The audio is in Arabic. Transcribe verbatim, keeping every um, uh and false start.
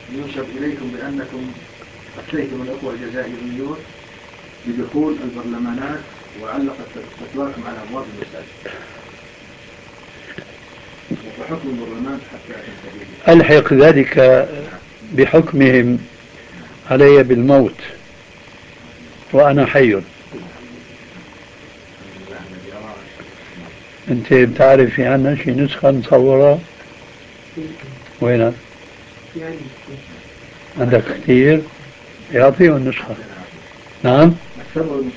ينشر إليكم بأنكم أفتيتم الأخوة الجزائريون بدخول البرلمانات وعلقت فتواكم على أبواب المساجد، وحكم البرلمان حتى تنتهي. ألحق ذلك بحكمهم علي بالموت وأنا حي. أنت بتعرف في عنا شي نسخة مصورة؟ وينها؟ عندك كثير؟ يعطيهم النسخة. نعم.